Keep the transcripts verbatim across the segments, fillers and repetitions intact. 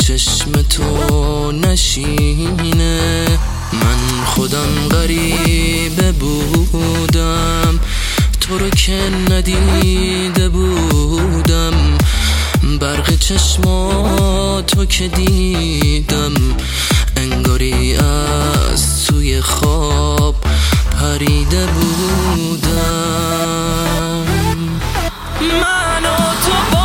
چشم تو نشینه. من خودم غریبه بودم، تو رو که ندیده بودم. برق چشماتو که دیدم، انگاری از توی خواب پریده بودم. من و تو با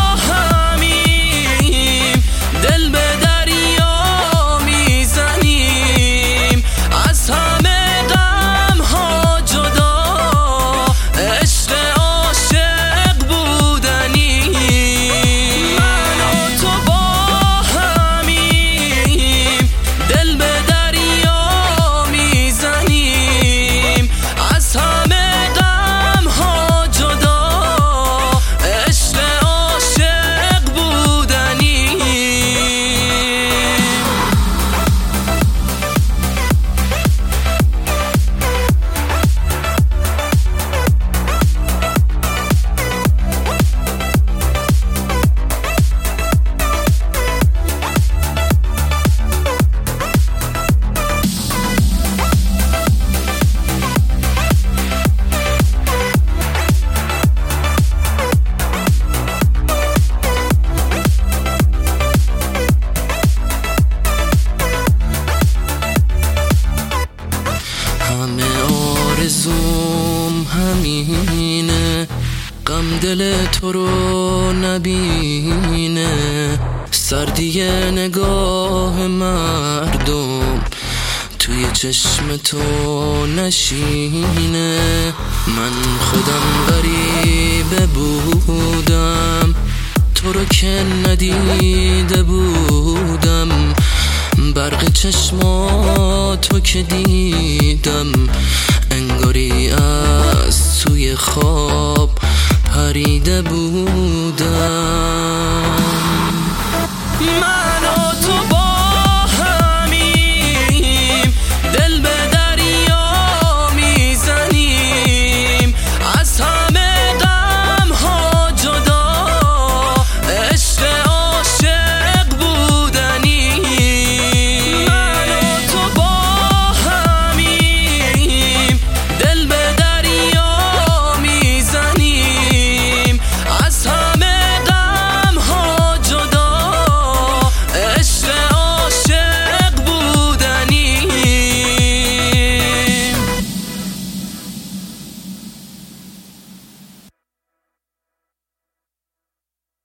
همیم، دل به دریا میزنیم. از همه غم ها جدا، عشق عاشق بودنی. من و تو با همیم، دل به دریا میزنیم. از همه غم ها جدا، عشق عاشق بودنی. همه آرزوم همینه، غم دل تو رو نبینه. سردی نگاه مردم توی چشم تو نشینه. من خودم غریبه بودم، تو رو که ندیده بودم. برق چشماتو که دیدم، انگاری از توی خواب پریده بودم.